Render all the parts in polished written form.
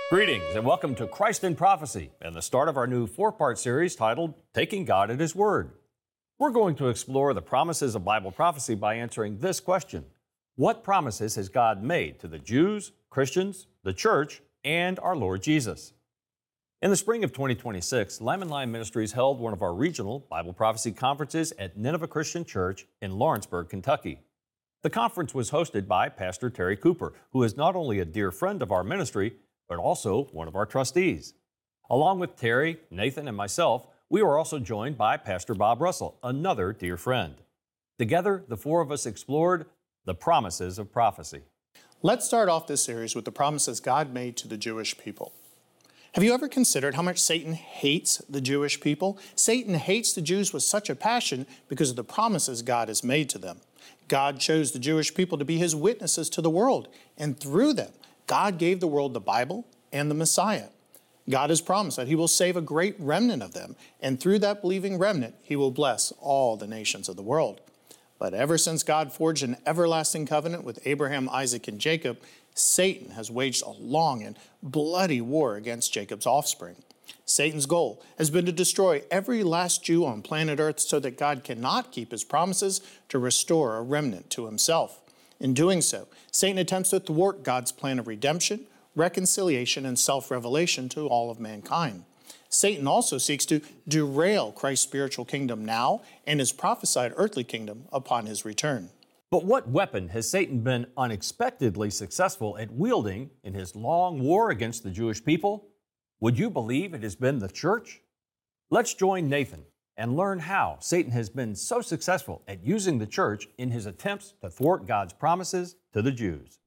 Greetings and welcome to Christ in Prophecy and the start of our new four-part series titled Taking God at His Word. We're going to explore the promises of Bible prophecy by answering this question: what promises has God made to the Jews, Christians, the church, and our Lord Jesus? In the spring of 2026, Lamb and Lion Ministries held one of our regional Bible prophecy conferences at Nineveh Christian Church in Lawrenceburg, Kentucky. The conference was hosted by Pastor Terry Cooper, who is not only a dear friend of our ministry, but also one of our trustees. Along with Terry, Nathan, and myself, we were also joined by Pastor Bob Russell, another dear friend. Together, the four of us explored the promises of prophecy. Let's start off this series with the promises God made to the Jewish people. Have you ever considered how much Satan hates the Jewish people? Satan hates the Jews with such a passion because of the promises God has made to them. God chose the Jewish people to be His witnesses to the world, and through them, God gave the world the Bible and the Messiah. God has promised that He will save a great remnant of them, and through that believing remnant, He will bless all the nations of the world. But ever since God forged an everlasting covenant with Abraham, Isaac, and Jacob, Satan has waged a long and bloody war against Jacob's offspring. Satan's goal has been to destroy every last Jew on planet Earth so that God cannot keep His promises to restore a remnant to Himself. In doing so, Satan attempts to thwart God's plan of redemption, reconciliation, and self-revelation to all of mankind. Satan also seeks to derail Christ's spiritual kingdom now and His prophesied earthly kingdom upon His return. But what weapon has Satan been unexpectedly successful at wielding in his long war against the Jewish people? Would you believe it has been the church? Let's join Nathan and learn how Satan has been so successful at using the church in his attempts to thwart God's promises to the Jews.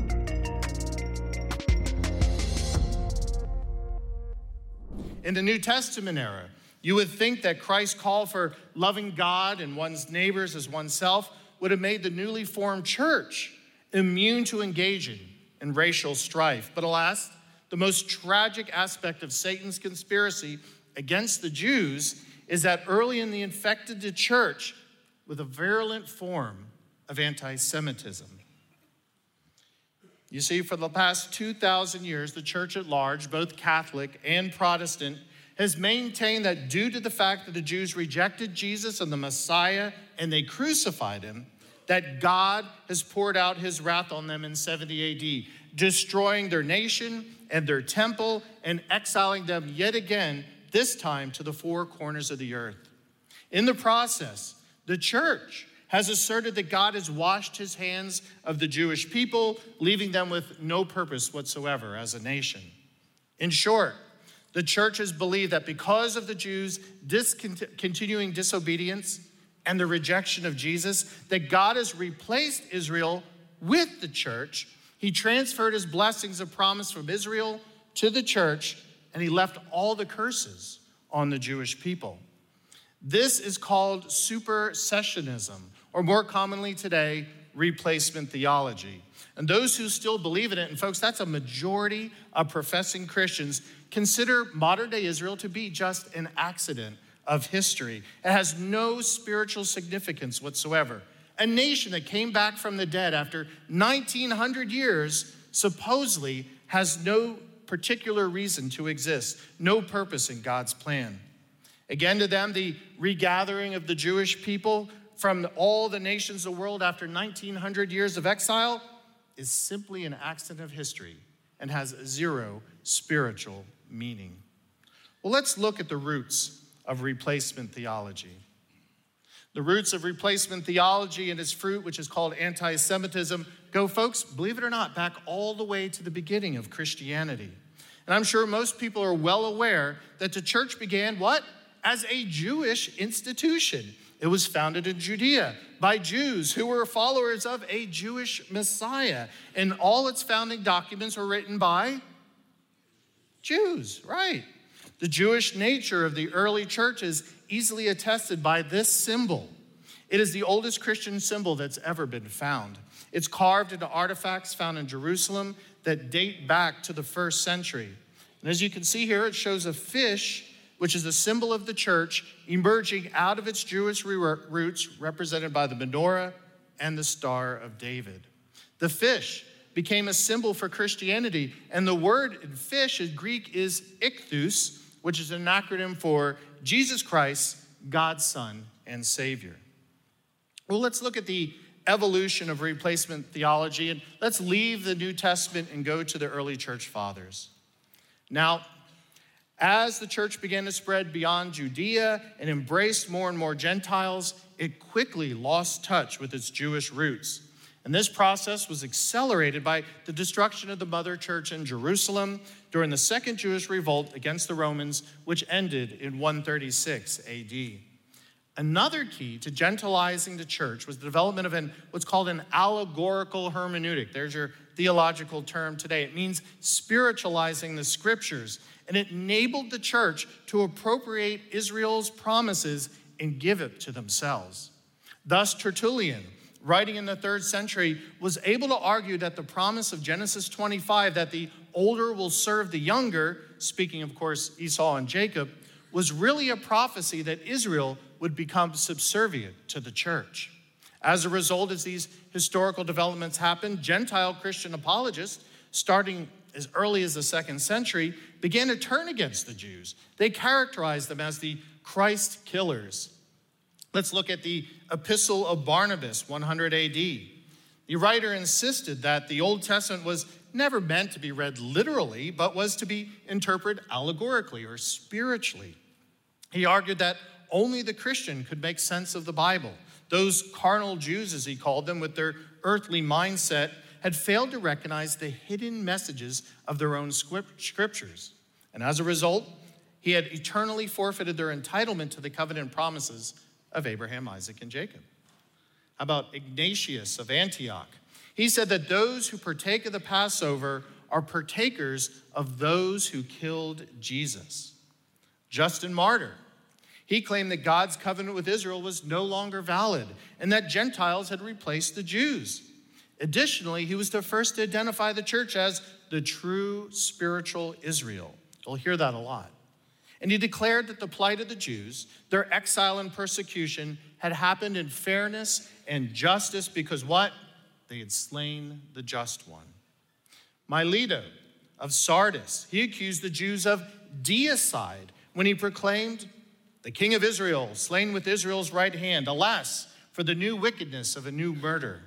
In the New Testament era, you would think that Christ's call for loving God and one's neighbors as oneself would have made the newly formed church immune to engaging in racial strife. But alas, the most tragic aspect of Satan's conspiracy against the Jews is that early in the infected the church with a virulent form of anti-Semitism. You see, for the past 2,000 years, the church at large, both Catholic and Protestant, has maintained that due to the fact that the Jews rejected Jesus and the Messiah and they crucified Him, that God has poured out His wrath on them in 70 AD, destroying their nation and their temple and exiling them yet again, this time to the four corners of the earth. In the process, the church has asserted that God has washed His hands of the Jewish people, leaving them with no purpose whatsoever as a nation. In short, the church has believed that because of the Jews' continuing disobedience and the rejection of Jesus, that God has replaced Israel with the church. He transferred His blessings of promise from Israel to the church, and He left all the curses on the Jewish people. This is called supersessionism, or more commonly today, replacement theology. And those who still believe in it, and folks, that's a majority of professing Christians, consider modern-day Israel to be just an accident of history. It has no spiritual significance whatsoever. A nation that came back from the dead after 1,900 years supposedly has no particular reason to exist, no purpose in God's plan. Again, to them, the regathering of the Jewish people from all the nations of the world after 1,900 years of exile is simply an accident of history and has zero spiritual meaning. Well, let's look at the roots of replacement theology. The roots of replacement theology and its fruit, which is called anti-Semitism, go, folks, believe it or not, back all the way to the beginning of Christianity. And I'm sure most people are well aware that the church began what? As a Jewish institution. It was founded in Judea by Jews who were followers of a Jewish Messiah. And all its founding documents were written by Jews, right? The Jewish nature of the early church is easily attested by this symbol. It is the oldest Christian symbol that's ever been found. It's carved into artifacts found in Jerusalem that date back to the 1st century. And as you can see here, it shows a fish, which is a symbol of the church, emerging out of its Jewish roots, represented by the menorah and the Star of David. The fish became a symbol for Christianity. And the word in fish in Greek is ichthus, which is an acronym for Jesus Christ, God's Son and Savior. Well, let's look at the evolution of replacement theology, and let's leave the New Testament and go to the early church fathers. Now, as the church began to spread beyond Judea and embraced more and more Gentiles, it quickly lost touch with its Jewish roots. And this process was accelerated by the destruction of the mother church in Jerusalem during the Second Jewish Revolt against the Romans, which ended in 136 AD. Another key to gentilizing the church was the development of what's called an allegorical hermeneutic. There's your theological term today. It means spiritualizing the scriptures, and it enabled the church to appropriate Israel's promises and give it to themselves. Thus, Tertullian, writing in the 3rd century, was able to argue that the promise of Genesis 25, that the older will serve the younger, speaking, of course, Esau and Jacob, was really a prophecy that Israel would become subservient to the church. As a result, as these historical developments happened, Gentile Christian apologists, starting as early as the 2nd century, began to turn against the Jews. They characterized them as the Christ killers. Let's look at the Epistle of Barnabas, 100 AD. The writer insisted that the Old Testament was never meant to be read literally, but was to be interpreted allegorically or spiritually. He argued that only the Christian could make sense of the Bible. Those carnal Jews, as he called them, with their earthly mindset, had failed to recognize the hidden messages of their own scriptures. And as a result, he had eternally forfeited their entitlement to the covenant promises of Abraham, Isaac, and Jacob. How about Ignatius of Antioch? He said that those who partake of the Passover are partakers of those who killed Jesus. Justin Martyr, he claimed that God's covenant with Israel was no longer valid and that Gentiles had replaced the Jews. Additionally, he was the first to identify the church as the true spiritual Israel. You'll hear that a lot. And he declared that the plight of the Jews, their exile and persecution, had happened in fairness and justice because what? They had slain the just one. Mileto of Sardis, he accused the Jews of deicide when he proclaimed, "The king of Israel, slain with Israel's right hand, alas, for the new wickedness of a new murder."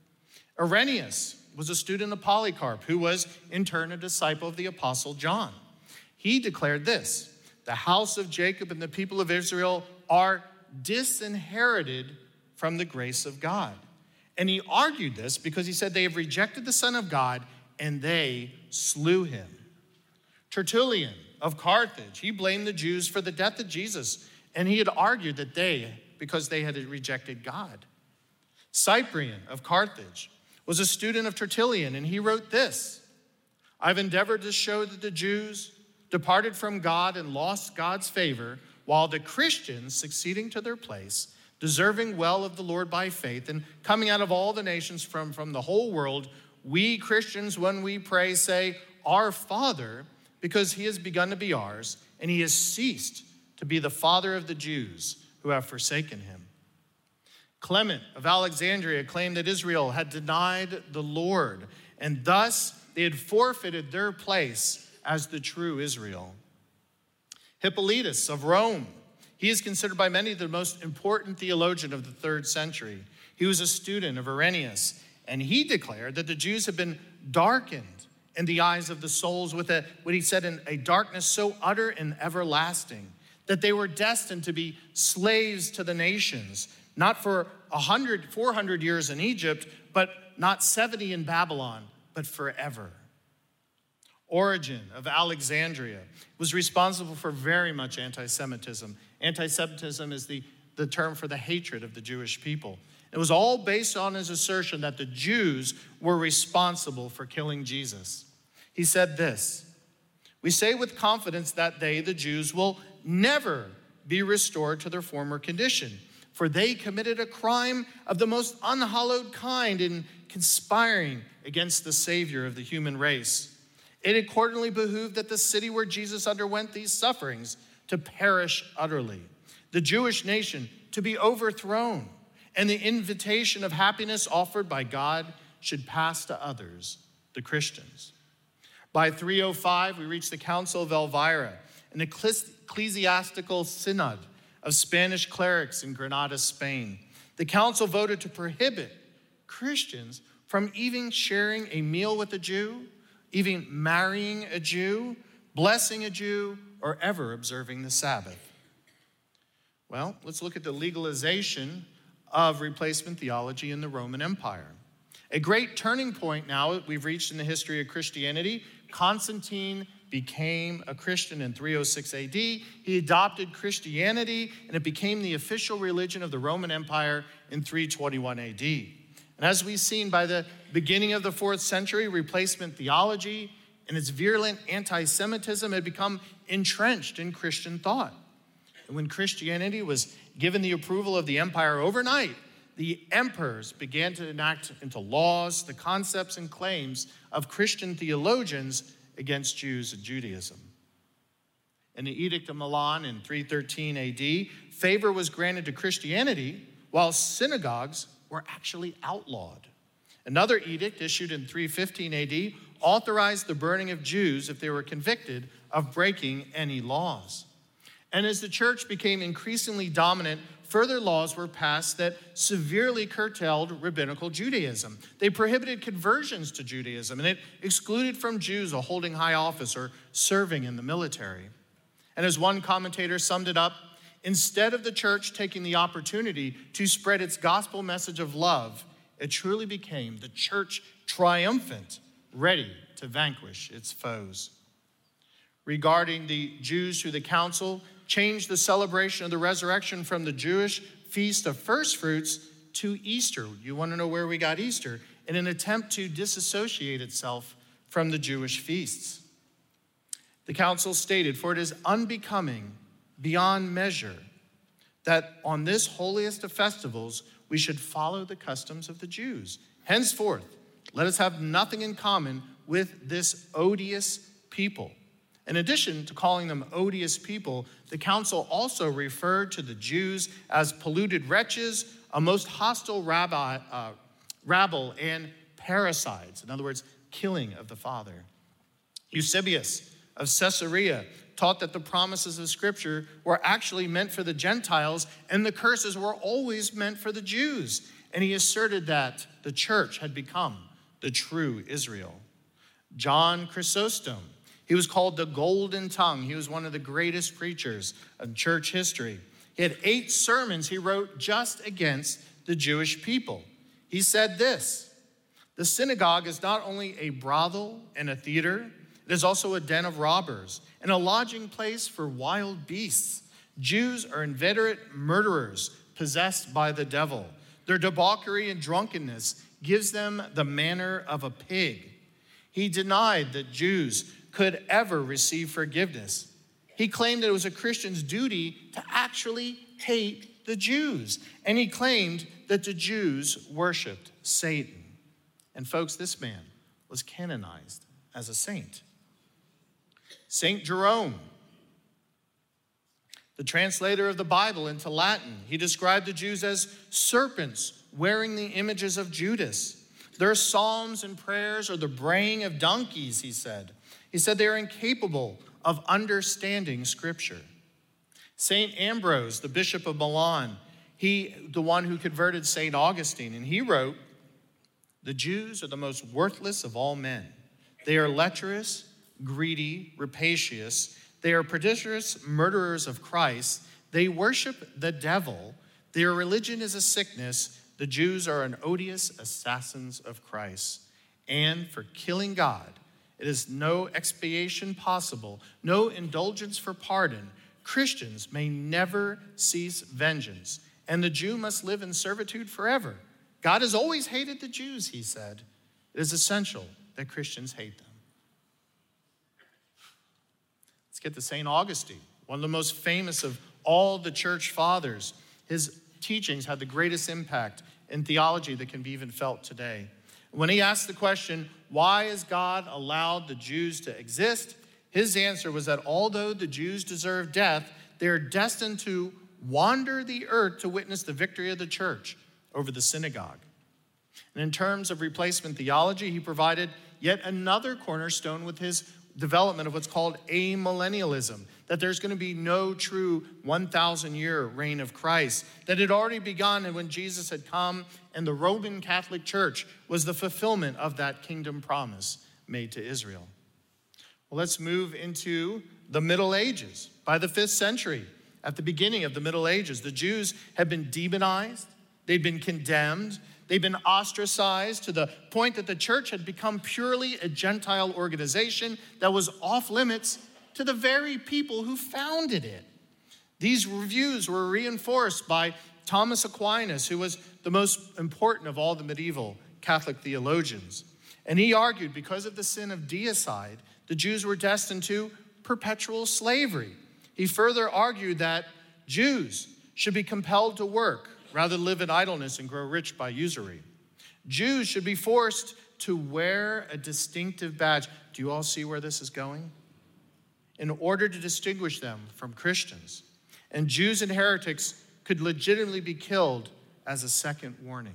Irenaeus was a student of Polycarp, who was in turn a disciple of the apostle John. He declared this: "The house of Jacob and the people of Israel are disinherited from the grace of God." And he argued this because he said they have rejected the Son of God and they slew him. Tertullian of Carthage, he blamed the Jews for the death of Jesus, and he had argued that because they had rejected God. Cyprian of Carthage was a student of Tertullian, and he wrote this: "I've endeavored to show that the Jews departed from God and lost God's favor, while the Christians, succeeding to their place, deserving well of the Lord by faith, and coming out of all the nations from the whole world, we Christians, when we pray, say, 'Our Father,' because he has begun to be ours, and he has ceased to be the father of the Jews who have forsaken him." Clement of Alexandria claimed that Israel had denied the Lord, and thus they had forfeited their place as the true Israel. Hippolytus of Rome, he is considered by many the most important theologian of the 3rd century. He was a student of Irenaeus, and he declared that the Jews had been darkened in the eyes of the souls with what he said, in a darkness so utter and everlasting, that they were destined to be slaves to the nations, not for 400 years in Egypt, but not 70 in Babylon, but forever. Origen of Alexandria was responsible for very much anti-Semitism. Anti-Semitism is the term for the hatred of the Jewish people. It was all based on his assertion that the Jews were responsible for killing Jesus. He said this: "We say with confidence that they, the Jews, will never be restored to their former condition, for they committed a crime of the most unhallowed kind in conspiring against the Savior of the human race. It accordingly behooved that the city where Jesus underwent these sufferings to perish utterly, the Jewish nation to be overthrown, and the invitation of happiness offered by God should pass to others the Christians. By 305, we reach the Council of Elvira, an ecclesiastical synod of Spanish clerics in Granada, Spain. The council voted to prohibit Christians from even sharing a meal with a Jew, even marrying a Jew, blessing a Jew, or ever observing the Sabbath. Well, let's look at the legalization of replacement theology in the Roman Empire. A great turning point now we've reached in the history of Christianity. Constantine became a Christian in 306 AD. He adopted Christianity, and it became the official religion of the Roman Empire in 321 AD. And as we've seen by the beginning of the 4th century, replacement theology and its virulent anti-Semitism had become entrenched in Christian thought. And when Christianity was given the approval of the empire overnight, the emperors began to enact into laws the concepts and claims of Christian theologians against Jews and Judaism. In the Edict of Milan in 313 AD, favor was granted to Christianity while synagogues were actually outlawed. Another edict issued in 315 AD authorized the burning of Jews if they were convicted of breaking any laws. And as the church became increasingly dominant, further laws were passed that severely curtailed rabbinical Judaism. They prohibited conversions to Judaism, and it excluded from Jews a holding high office or serving in the military. And as one commentator summed it up, instead of the church taking the opportunity to spread its gospel message of love, it truly became the church triumphant, ready to vanquish its foes. Regarding the Jews through the council, changed the celebration of the resurrection from the Jewish feast of first fruits to Easter. You want to know where we got Easter? In an attempt to disassociate itself from the Jewish feasts. The council stated, "For it is unbecoming beyond measure that on this holiest of festivals we should follow the customs of the Jews. Henceforth, let us have nothing in common with this odious people." In addition to calling them odious people, the council also referred to the Jews as polluted wretches, a most hostile rabble, and parricides. In other words, killing of the Father. Eusebius of Caesarea taught that the promises of Scripture were actually meant for the Gentiles, and the curses were always meant for the Jews. And he asserted that the church had become the true Israel. John Chrysostom, he was called the Golden Tongue. He was one of the greatest preachers of church history. He had 8 sermons he wrote just against the Jewish people. He said this: "The synagogue is not only a brothel and a theater, it is also a den of robbers and a lodging place for wild beasts. Jews are inveterate murderers possessed by the devil. Their debauchery and drunkenness gives them the manner of a pig." He denied that Jews could ever receive forgiveness. He claimed that it was a Christian's duty to actually hate the Jews. And he claimed that the Jews worshiped Satan. And folks, this man was canonized as a saint. Saint Jerome, the translator of the Bible into Latin, he described the Jews as serpents wearing the images of Judas. Their psalms and prayers are the braying of donkeys, he said. He said they are incapable of understanding Scripture. St. Ambrose, the Bishop of Milan, the one who converted St. Augustine, and he wrote, "The Jews are the most worthless of all men. They are lecherous, greedy, rapacious. They are prodigious murderers of Christ. They worship the devil. Their religion is a sickness. The Jews are an odious assassins of Christ. And for killing God, it is no expiation possible, no indulgence for pardon. Christians may never cease vengeance, and the Jew must live in servitude forever. God has always hated the Jews," he said. "It is essential that Christians hate them." Let's get to St. Augustine, one of the most famous of all the church fathers. His teachings had the greatest impact in theology that can be even felt today. When he asked the question, why has God allowed the Jews to exist? His answer was that although the Jews deserve death, they are destined to wander the earth to witness the victory of the church over the synagogue. And in terms of replacement theology, he provided yet another cornerstone with his development of what's called amillennialism, that there's going to be no true 1,000-year reign of Christ, that had already begun when Jesus had come, and the Roman Catholic Church was the fulfillment of that kingdom promise made to Israel. Well, let's move into the Middle Ages. By the 5th century, at the beginning of the Middle Ages, the Jews had been demonized, they'd been condemned, they'd been ostracized to the point that the church had become purely a Gentile organization that was off limits to the very people who founded it. These views were reinforced by Thomas Aquinas, who was the most important of all the medieval Catholic theologians. And he argued because of the sin of deicide, the Jews were destined to perpetual slavery. He further argued that Jews should be compelled to work rather than live in idleness and grow rich by usury. Jews should be forced to wear a distinctive badge. Do you all see where this is going? In order to distinguish them from Christians. And Jews and heretics could legitimately be killed as a second warning.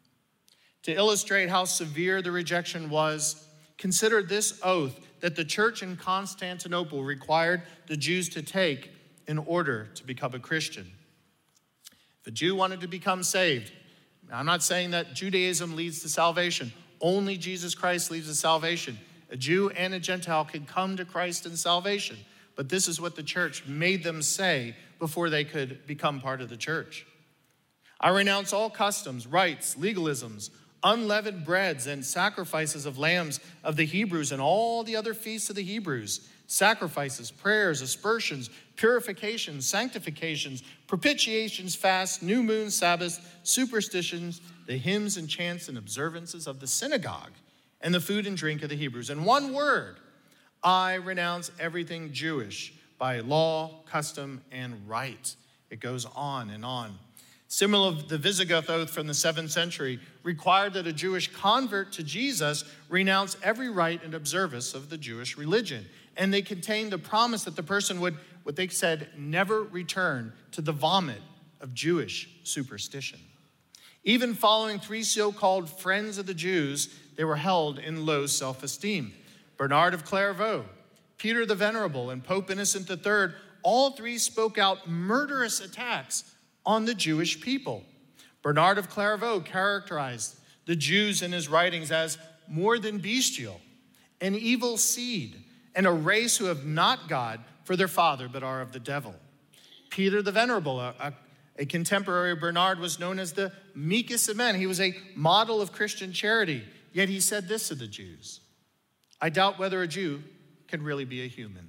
To illustrate how severe the rejection was, consider this oath that the church in Constantinople required the Jews to take in order to become a Christian. If a Jew wanted to become saved, I'm not saying that Judaism leads to salvation. Only Jesus Christ leads to salvation. A Jew and a Gentile can come to Christ in salvation. But this is what the church made them say before they could become part of the church. I renounce all customs, rites, legalisms, unleavened breads, and sacrifices of lambs of the Hebrews and all the other feasts of the Hebrews, sacrifices, prayers, aspersions, purifications, sanctifications, propitiations, fasts, new moons, Sabbaths, superstitions, the hymns and chants and observances of the synagogue, and the food and drink of the Hebrews. In one word, I renounce everything Jewish by law, custom, and rite. It goes on and on. Similar, the Visigoth oath from the 7th century required that a Jewish convert to Jesus renounce every rite and observance of the Jewish religion. And they contained the promise that the person would, what they said, never return to the vomit of Jewish superstition. Even following 3 so-called friends of the Jews, they were held in low self-esteem. Bernard of Clairvaux, Peter the Venerable, and Pope Innocent III, all 3 spoke out murderous attacks on the Jewish people. Bernard of Clairvaux characterized the Jews in his writings as more than bestial, an evil seed, and a race who have not God for their father, but are of the devil. Peter the Venerable, a contemporary of Bernard, was known as the meekest of men. He was a model of Christian charity, yet he said this to the Jews: I doubt whether a Jew can really be a human.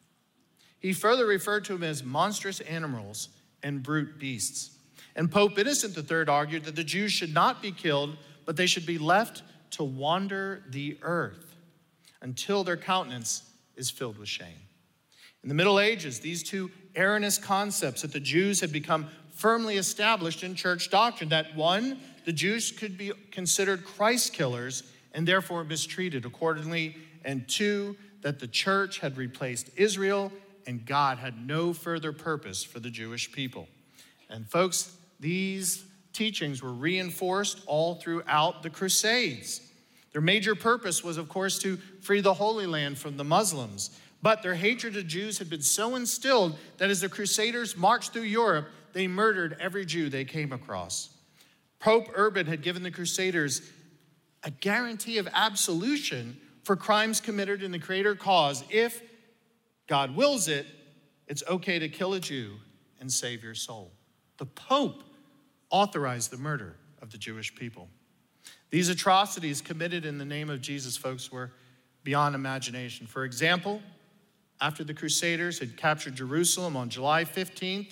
He further referred to them as monstrous animals and brute beasts. And Pope Innocent III argued that the Jews should not be killed, but they should be left to wander the earth until their countenance is filled with shame. In the Middle Ages, these 2 erroneous concepts that the Jews had become firmly established in church doctrine, that 1, the Jews could be considered Christ killers and therefore mistreated accordingly, and 2, that the church had replaced Israel and God had no further purpose for the Jewish people. And folks, these teachings were reinforced all throughout the Crusades. Their major purpose was, of course, to free the Holy Land from the Muslims. But their hatred of Jews had been so instilled that as the Crusaders marched through Europe, they murdered every Jew they came across. Pope Urban had given the Crusaders a guarantee of absolution for crimes committed in the Creator cause. If God wills it, it's okay to kill a Jew and save your soul. The Pope authorized the murder of the Jewish people. These atrocities committed in the name of Jesus, folks, were beyond imagination. For example, after the Crusaders had captured Jerusalem on July 15th,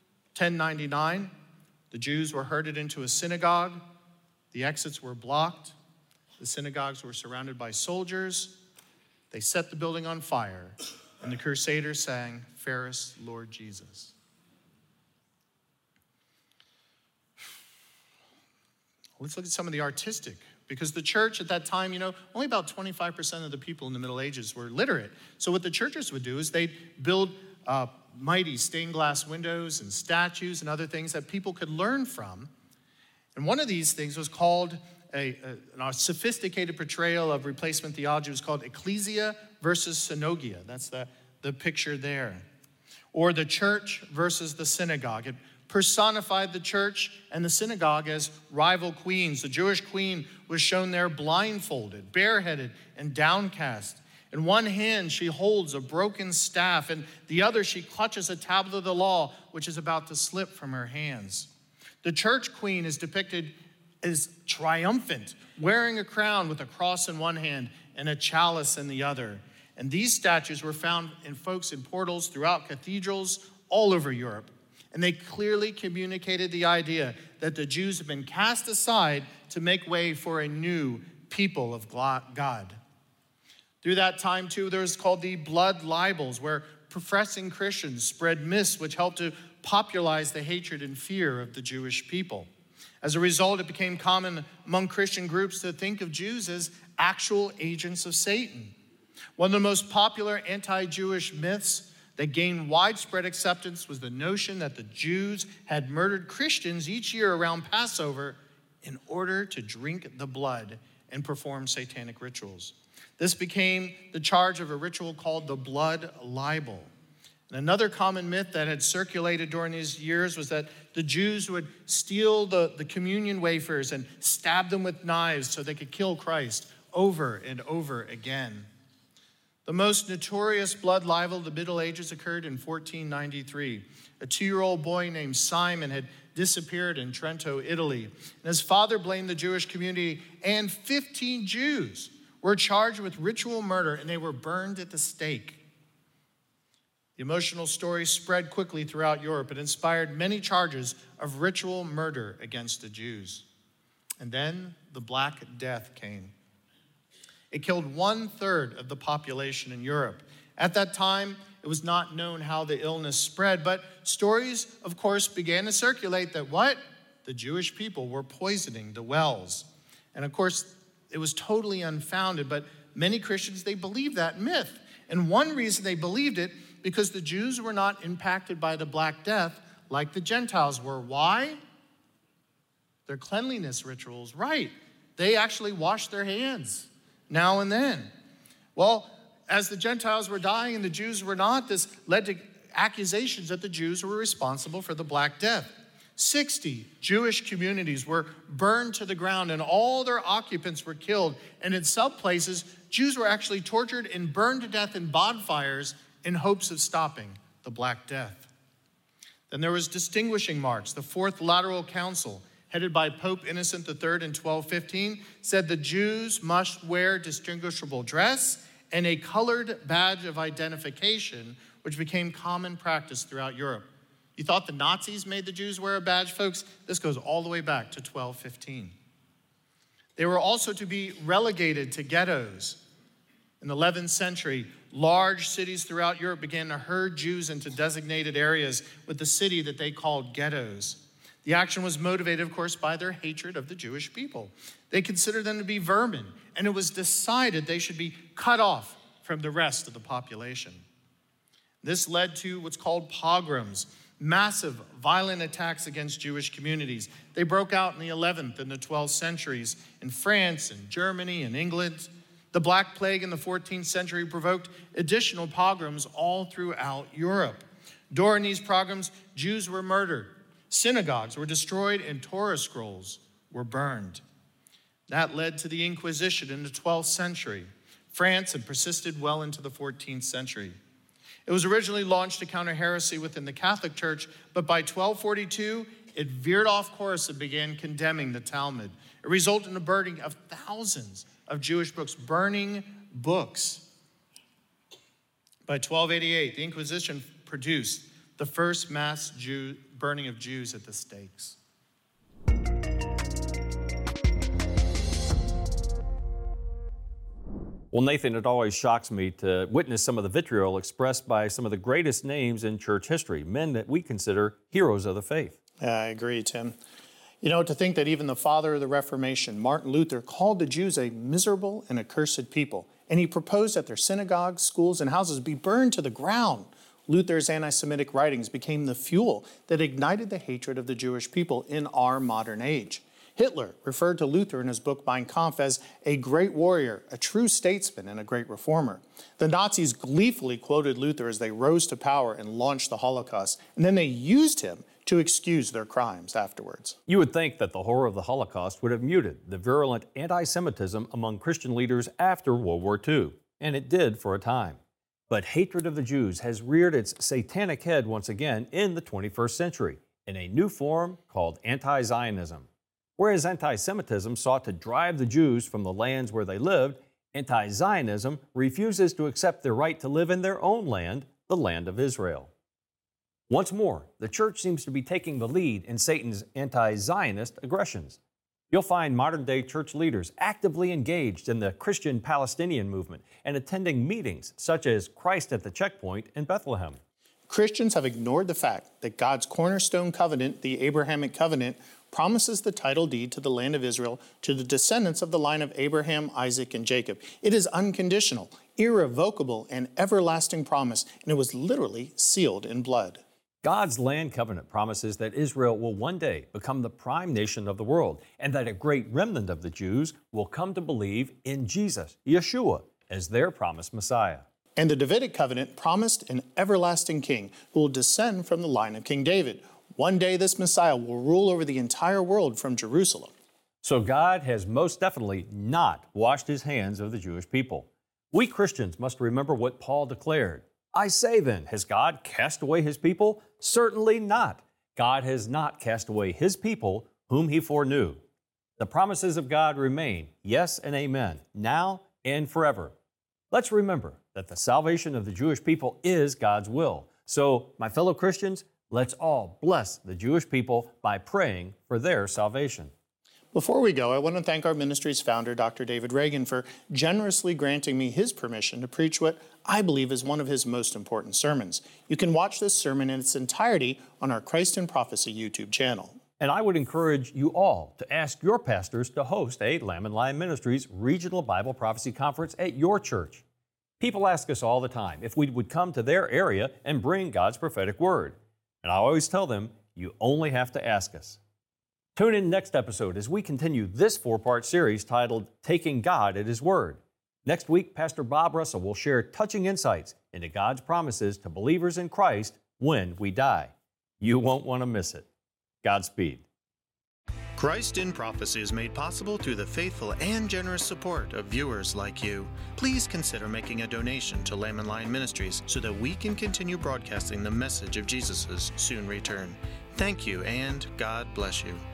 1099, the Jews were herded into a synagogue. The exits were blocked. The synagogues were surrounded by soldiers. They set the building on fire. And the Crusaders sang, "Fairest Lord Jesus." Let's look at some of the artistic, because the church at that time, only about 25% of the people in the Middle Ages were literate. So what the churches would do is they'd build mighty stained glass windows and statues and other things that people could learn from. And one of these things was called a sophisticated portrayal of replacement theology was called ecclesia versus synagogia. That's the picture there. Or the church versus the synagogue. It personified the church and the synagogue as rival queens. The Jewish queen was shown there blindfolded, bareheaded, and downcast. In one hand, she holds a broken staff, and the other, she clutches a tablet of the law, which is about to slip from her hands. The church queen is depicted as triumphant, wearing a crown with a cross in one hand and a chalice in the other. And these statues were found in portals throughout cathedrals all over Europe. And they clearly communicated the idea that the Jews had been cast aside to make way for a new people of God. Through that time, too, there was called the blood libels, where professing Christians spread myths which helped to popularize the hatred and fear of the Jewish people. As a result, it became common among Christian groups to think of Jews as actual agents of Satan. One of the most popular anti-Jewish myths that gained widespread acceptance was the notion that the Jews had murdered Christians each year around Passover in order to drink the blood and perform satanic rituals. This became the charge of a ritual called the blood libel. And another common myth that had circulated during these years was that the Jews would steal the communion wafers and stab them with knives so they could kill Christ over and over again. The most notorious blood libel of the Middle Ages occurred in 1493. A 2-year-old boy named Simon had disappeared in Trento, Italy. And his father blamed the Jewish community, and 15 Jews were charged with ritual murder, and they were burned at the stake. The emotional story spread quickly throughout Europe. It inspired many charges of ritual murder against the Jews. And then the Black Death came. It killed 1/3 of the population in Europe. At that time, it was not known how the illness spread, but stories, of course, began to circulate that the Jewish people were poisoning the wells. And of course, it was totally unfounded, but many Christians, they believed that myth. And one reason they believed it, because the Jews were not impacted by the Black Death like the Gentiles were. Why? Their cleanliness rituals, right. They actually washed their hands now and then. Well, as the Gentiles were dying and the Jews were not, this led to accusations that the Jews were responsible for the Black Death. 60 Jewish communities were burned to the ground and all their occupants were killed. And in some places, Jews were actually tortured and burned to death in bonfires in hopes of stopping the Black Death. Then there was distinguishing marks. The Fourth Lateral Council, headed by Pope Innocent III in 1215, said the Jews must wear distinguishable dress and a colored badge of identification, which became common practice throughout Europe. You thought the Nazis made the Jews wear a badge, folks? This goes all the way back to 1215. They were also to be relegated to ghettos. In the 11th century, large cities throughout Europe began to herd Jews into designated areas with the city that they called ghettos. The action was motivated, of course, by their hatred of the Jewish people. They considered them to be vermin, and it was decided they should be cut off from the rest of the population. This led to what's called pogroms, massive violent attacks against Jewish communities. They broke out in the 11th and the 12th centuries in France and Germany and England. The Black Plague in the 14th century provoked additional pogroms all throughout Europe. During these pogroms, Jews were murdered, synagogues were destroyed, and Torah scrolls were burned. That led to the Inquisition in the 12th century. France had persisted well into the 14th century. It was originally launched to counter heresy within the Catholic Church, but by 1242, it veered off course and began condemning the Talmud. It resulted in the burning of thousands of Jewish books, burning books. By 1288, the Inquisition produced the first mass burning of Jews at the stakes. Well, Nathan, it always shocks me to witness some of the vitriol expressed by some of the greatest names in church history, men that we consider heroes of the faith. Yeah, I agree, Tim. You know, to think that even the father of the Reformation, Martin Luther, called the Jews a miserable and accursed people, and he proposed that their synagogues, schools, and houses be burned to the ground. Luther's anti-Semitic writings became the fuel that ignited the hatred of the Jewish people in our modern age. Hitler referred to Luther in his book Mein Kampf as a great warrior, a true statesman, and a great reformer. The Nazis gleefully quoted Luther as they rose to power and launched the Holocaust, and then they used him to excuse their crimes afterwards. You would think that the horror of the Holocaust would have muted the virulent anti-Semitism among Christian leaders after World War II, and it did for a time. But hatred of the Jews has reared its satanic head once again in the 21st century, in a new form called anti-Zionism. Whereas anti-Semitism sought to drive the Jews from the lands where they lived, anti-Zionism refuses to accept their right to live in their own land, the land of Israel. Once more, the church seems to be taking the lead in Satan's anti-Zionist aggressions. You'll find modern-day church leaders actively engaged in the Christian Palestinian movement and attending meetings such as Christ at the Checkpoint in Bethlehem. Christians have ignored the fact that God's cornerstone covenant, the Abrahamic covenant, promises the title deed to the land of Israel to the descendants of the line of Abraham, Isaac, and Jacob. It is unconditional, irrevocable, and everlasting promise, and it was literally sealed in blood. God's land covenant promises that Israel will one day become the prime nation of the world, and that a great remnant of the Jews will come to believe in Jesus, Yeshua, as their promised Messiah. And the Davidic covenant promised an everlasting king who will descend from the line of King David. One day this Messiah will rule over the entire world from Jerusalem. So God has most definitely not washed his hands of the Jewish people. We Christians must remember what Paul declared. I say then, has God cast away his people? Certainly not. God has not cast away his people whom he foreknew. The promises of God remain, yes and amen, now and forever. Let's remember that the salvation of the Jewish people is God's will. So, my fellow Christians, let's all bless the Jewish people by praying for their salvation. Before we go, I want to thank our ministry's founder, Dr. David Reagan, for generously granting me his permission to preach what I believe is one of his most important sermons. You can watch this sermon in its entirety on our Christ in Prophecy YouTube channel. And I would encourage you all to ask your pastors to host a Lamb and Lion Ministries Regional Bible Prophecy Conference at your church. People ask us all the time if we would come to their area and bring God's prophetic word. And I always tell them, you only have to ask us. Tune in next episode as we continue this four-part series titled Taking God at His Word. Next week, Pastor Bob Russell will share touching insights into God's promises to believers in Christ when we die. You won't want to miss it. Godspeed. Christ in Prophecy is made possible through the faithful and generous support of viewers like you. Please consider making a donation to Lamb and Lion Ministries so that we can continue broadcasting the message of Jesus' soon return. Thank you, and God bless you.